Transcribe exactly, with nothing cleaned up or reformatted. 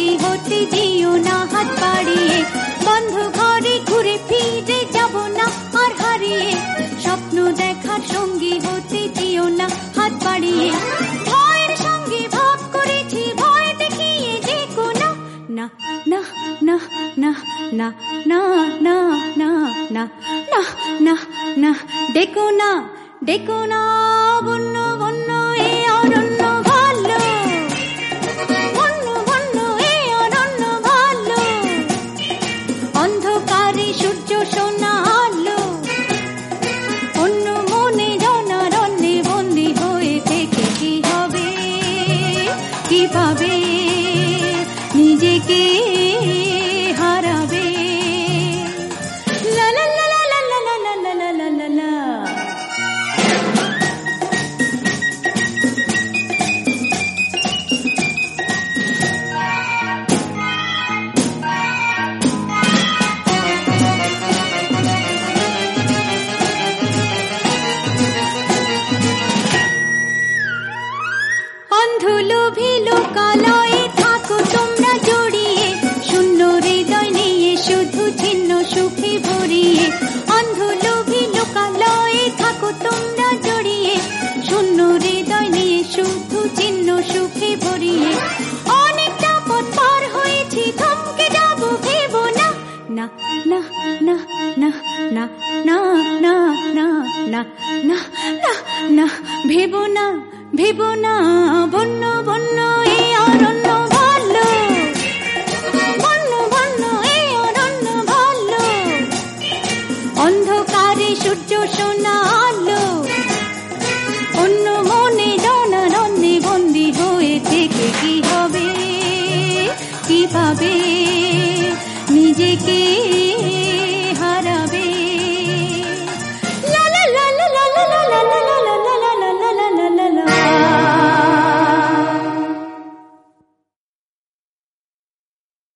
সঙ্গী হতে যেও না হাত বাড়িয়ে, বন্ধ ঘরে ঘুরে ফিরে যাব না আর হারিয়ে, স্বপ্ন দেখার সঙ্গী হতে যেও না হাত বাড়িয়ে, ভয়ের সঙ্গে ভাব করেছি ভয় দেখিয়ে যে কোনো না না না না না না না না না না না না ডেকো না ডেকো না বন্য বন্য এ অরণ্য ভালো, বন্য বন্য এ অরণ্য ভালো, অন্ধকারে সূর্য সোনা আলো, অন্য মনে জনারণ্যে বন্দী হয়ে থেকে কি হবে, কি পাবে, নিজেকে হারাবে। লা লা লা লা লা লা লা লা লা লা লা লা। অন্ধলোভী লোকালয়ে থাকো তোমরা জড়িয়ে, শূন্য হৃদয় নিয়ে শুধু ছিন্ন সুখে ভরিয়ে, অন্ধলোভী লোকালয়ে থাকো তোমরা জড়িয়ে, শূন্য হৃদয় নিয়ে শুধু ছিন্ন সুখে ভরিয়ে, অনেকটা পথ পার হয়েছি থমকে যাব ভেবো না না না না না না না না না না না না না ভেবো না ভেবো না বন্য বন্য